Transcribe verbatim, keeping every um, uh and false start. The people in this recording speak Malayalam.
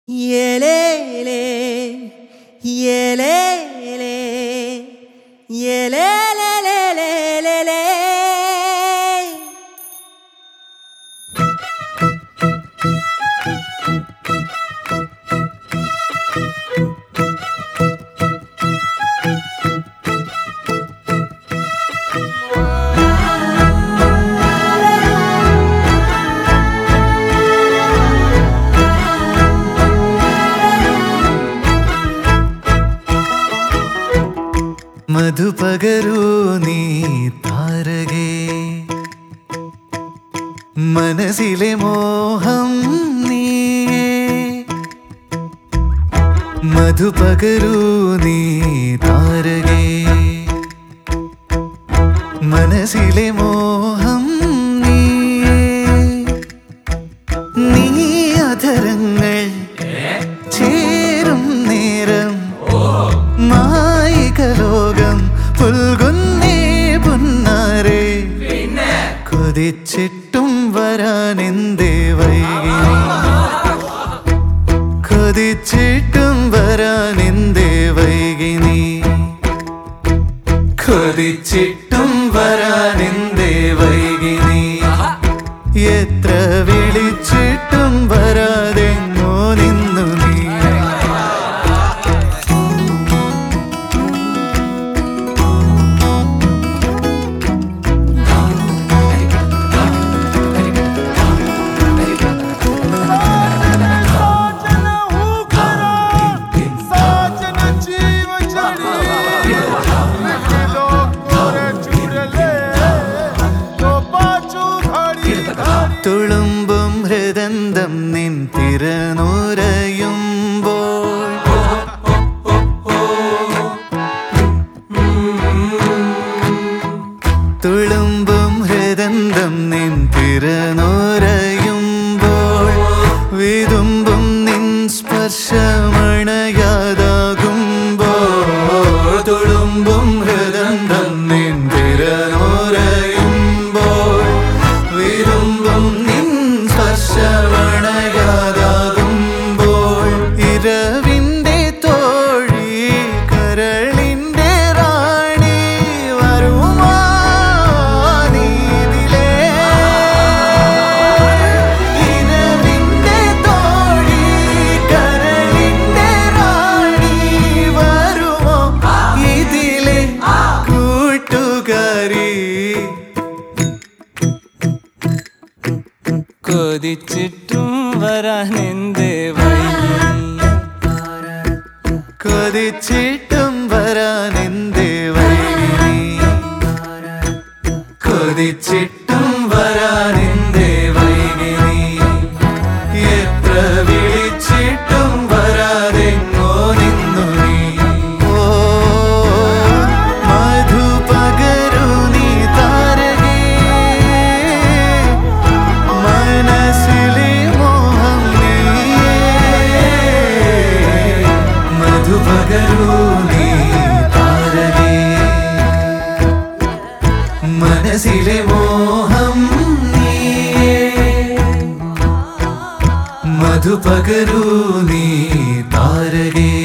Yelele, yelele, yelelelelelele. മധുപകരൂ നീ താരകേ മനസ്സിലെ മോഹം നീയേ മധുപകരൂ നീ താരകേ മനസ്സിലെ മോഹം നീയേ നീ അധരങ്ങൾ ചേരും നേരം മായികലോകം പുൽകുന്നേ പുന്നാരേ കൊതിച്ചിട്ടും വരാനെന്തേ വൈകി കൊതിച്ചിട്ടും വരാനെന്തേ വൈകി നീ കൊതിച്ചിട്ടും വരാനെന്തേ വൈകി നീ എത്ര വിളിച്ചിട്ടും വരാതെങ്ങോ നിന്നു നീ തുളുമ്പും ഹൃദന്തം നിൻ തിരനുരയുമ്പോൾ തുളുമ്പും ഹൃദന്തം നിൻ തിരനുരയുമ്പോൾ വിതുമ്പും നിൻ സ്പർശമണയാതാകുമ്പോൾ തുളുമ്പും ഹൃദന്തം നിൻ തിരനുരയുമ്പോൾ വിതുമ്പും നിൻ സ്പർശമണയാതാകുമ്പോൾ ഇരവിൻ്റെ തോഴി കരളിൻ്റെ റാണി വരുമാ നീതിലേ ഇരവിൻ്റെ തോഴി കരളിൻ്റെ റാണി വരുമോ ഇതിലെ കൂട്ടുകാരി കൊതിച്ചിട്ടും വരാനെന്തേ വൈകി കൊതിച്ചിട്ടും വരാനെന്തേ വൈകി കൊതിച്ചിട്ടും വരാനെന്തേ വൈകി എത്ര വിളിച്ചിട്ടും വരാതെങ്ങോ നിന്നു നീ ഓ മധുപകരൂ നീ താരകേ മനസ്സിലെ മോഹം നീയേ മധുപകരൂ നീ താരകേ മനസ്സിലെ മോഹം നീയേ മധുപകരൂ നീ താരകേ.